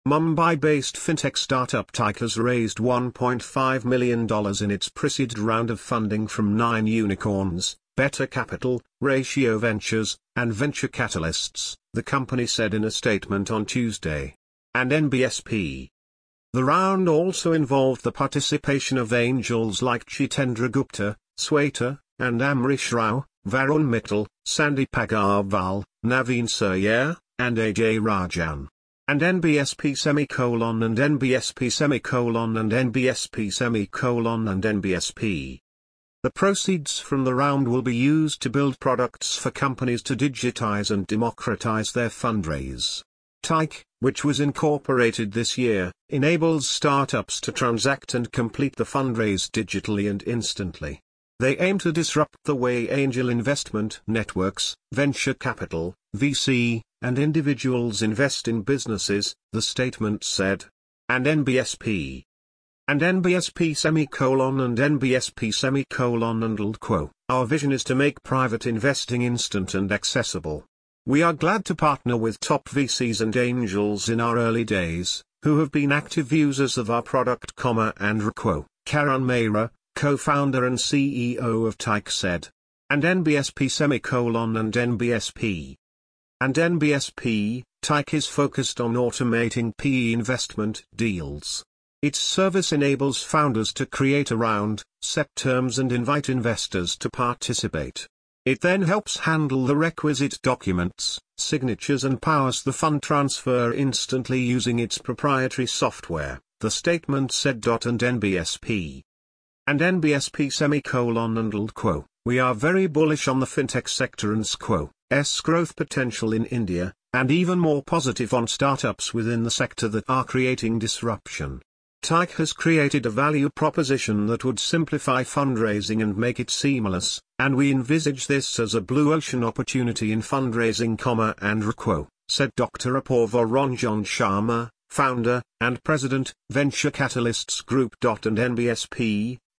Mumbai-based fintech startup Tyke has raised $1.5 million in its pre-seed round of funding from 9 unicorns, Better Capital, Ratio Ventures, and Venture Catalysts, the company said in a statement on Tuesday. And NBSP. The round also involved the participation of angels like Jitendra Gupta, Sweta, and Amrish Rao, Varun Mittal, Sandeep Agarwal, Naveen Surya, and AJ Rajan. And NBSP and NBSP and NBSP and NBSP. The proceeds from the round will be used to build products for companies to digitize and democratize their fundraise. Tyke, which was incorporated this year, enables startups to transact and complete the fundraise digitally and instantly. They aim to disrupt the way angel investment networks, venture capital, VC, and individuals invest in businesses, the statement said. And NBSP. And NBSP and NBSP and LDQO. Our vision is to make private investing instant and accessible. We are glad to partner with top VCs and angels in our early days, who have been active users of our product, and RQO. Karan Mehra, co-founder and CEO of Tyke said. And NBSP and NBSP. And NBSP, Tyke is focused on automating PE investment deals. Its service enables founders to create a round, set terms and invite investors to participate. It then helps handle the requisite documents, signatures and powers the fund transfer instantly using its proprietary software, the statement said. And NBSP. And NBSP and LDQO. We are very bullish on the fintech sector and SQO's growth potential in India, and even more positive on startups within the sector that are creating disruption. Tyke has created a value proposition that would simplify fundraising and make it seamless, and we envisage this as a blue ocean opportunity in fundraising, and RQO, said Dr. Apurva Ranjan Sharma, founder and president, Venture Catalysts Group. And NBSP,